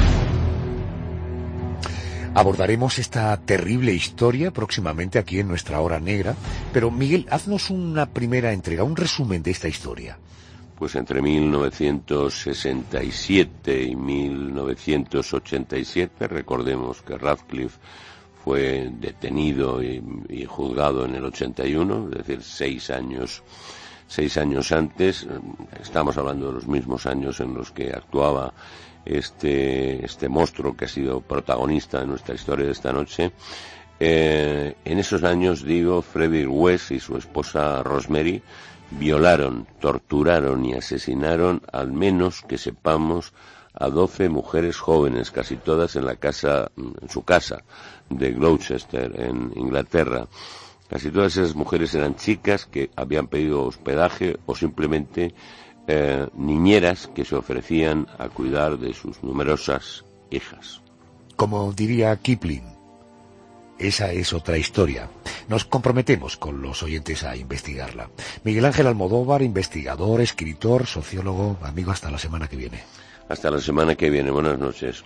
Abordaremos esta terrible historia próximamente aquí en nuestra Hora Negra, pero Miguel, haznos una primera entrega, un resumen de esta historia. Pues entre mil novecientos sesenta y siete y mil novecientos ochenta y siete, recordemos que Radcliffe fue detenido y, y juzgado en el ochenta y uno, es decir, seis años, seis años antes. Estamos hablando de los mismos años en los que actuaba este, este monstruo que ha sido protagonista de nuestra historia de esta noche. Eh, en esos años, digo, Frederick West y su esposa Rosemary violaron, torturaron y asesinaron, al menos que sepamos, a doce mujeres jóvenes, casi todas en la casa, en su casa de Gloucester, en Inglaterra. Casi todas esas mujeres eran chicas que habían pedido hospedaje o simplemente eh, niñeras que se ofrecían a cuidar de sus numerosas hijas. Como diría Kipling, esa es otra historia. Nos comprometemos con los oyentes a investigarla. Miguel Ángel Almodóvar, investigador, escritor, sociólogo. Amigo, hasta la semana que viene. Hasta la semana que viene. Buenas noches.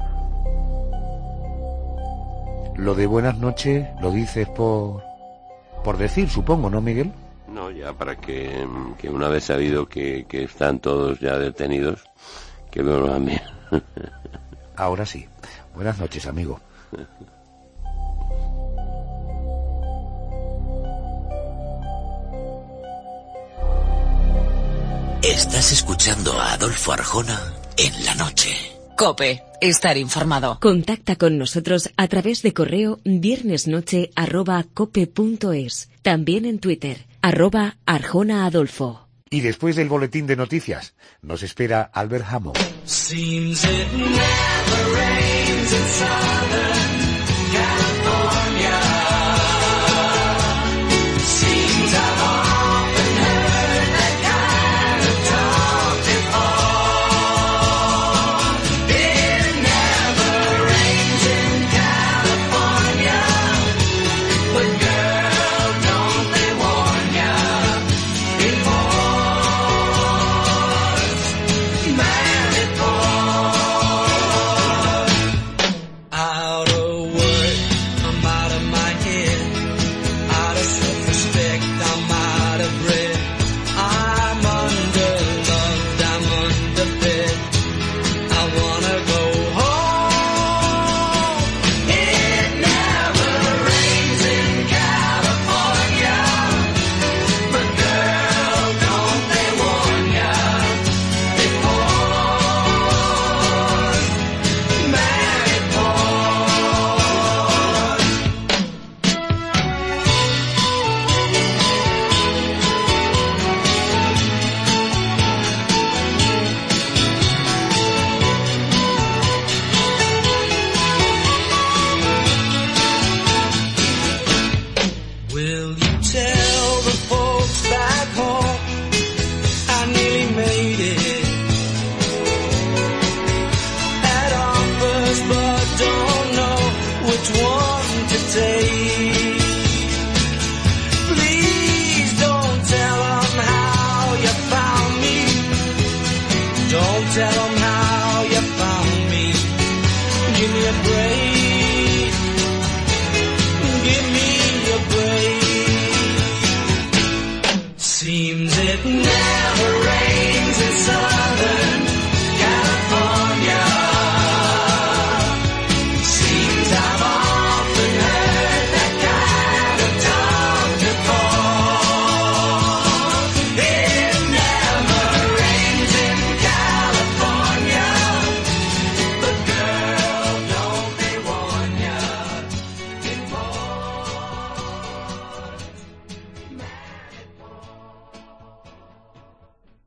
Lo de buenas noches lo dices por por decir, supongo, ¿no, Miguel? No, ya para que, que una vez sabido que, que están todos ya detenidos, que me lo amén. Ahora sí. Buenas noches, amigo. Estás escuchando a Adolfo Arjona en la noche. COPE, estar informado. Contacta con nosotros a través de correo viernesnoche arroba cope punto es. También en Twitter, arroba Arjona Adolfo. Y después del boletín de noticias, nos espera Albert Hammond. Seems it never rains in Southern California. Seems I've often heard that kind of talk before. It never rains in California, but girl, don't they warn ya before married boy. shall